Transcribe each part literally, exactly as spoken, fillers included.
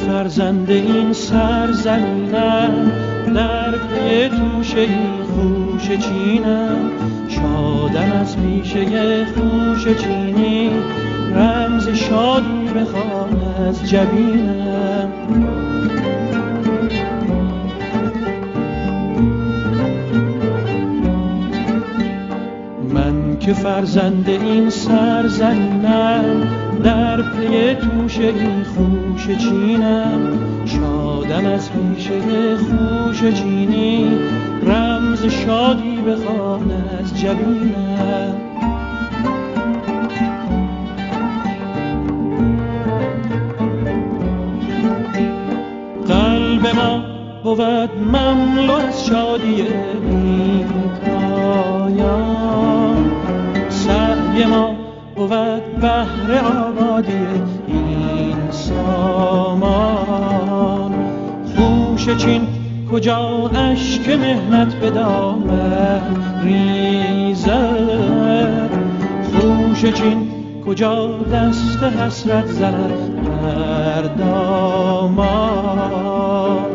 فرزند این سرزمینم، در پی توشه این خوش چینم. شادم از پیشه خوش چینی، رمز شادی بخوان از جبینم. من که فرزند این سرزمینم، در پی توشه این خوش چینم. شادم از پیشه خوش چینی، رمز شادی بخوان از جبینم. قلب ما بود مملو از شادی بی پایان، سعی ما بود بهر آبادی این سامان. خوش چین کجا اشک مهنت به دامن ریزد، خوش چین کجا دست حسرت زند بر دامان.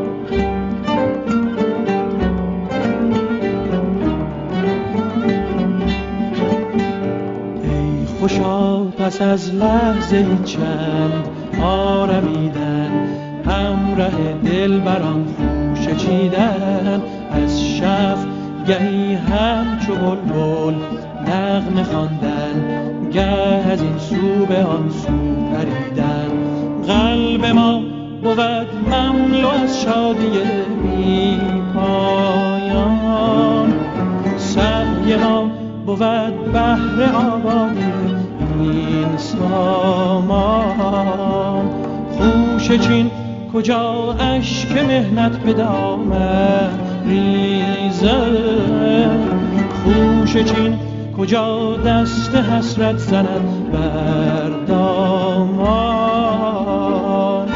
ای خوشا پس از لحظه چند آرمیدن، همراه دل بران خوش چیدن. از شف گهی همچو بلبل نغمه خواندن، گه از این سو به آن سو پریدن. قلب ما بود مملو از شادی بی پایان، سعی ما بود بهر آبادی این سامان. خوش چین کجا اشک مهنت به دامن ریزد، خوش چین کجا دست حسرت زند بر دامان.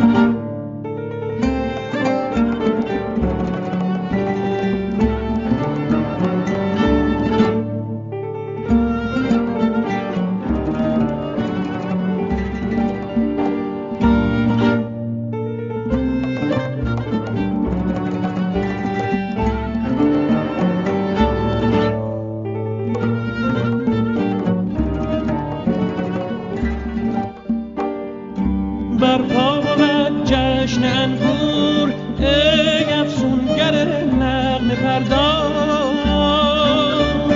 برپا بود جشن انگور، ای افسونگر نغمه پرداز.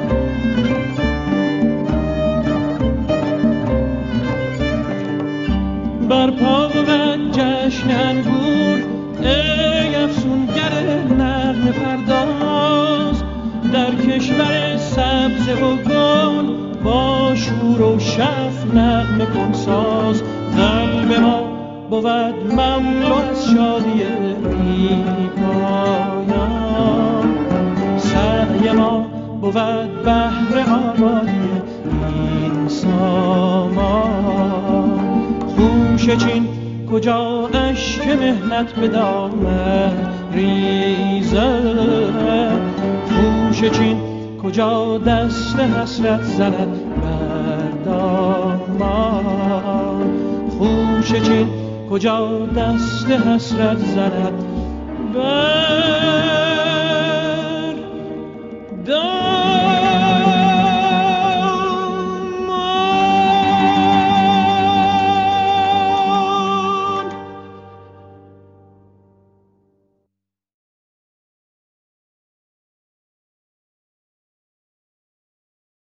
برپا بود جشن انگور، ای افسونگر نغمه پرداز. در کشور سبز و گل، با شور و شف نغمه کن ساز. قلب ما بود مملو از شادی بی پایان، سعی ما بود بهر آبادی این سامان. خوش چین کجا اشک مهنت به دامن ریزد، خوش چین کجا دست حسرت زند بر دامان. خوش چین کجا دست حسرت زند بر دامان.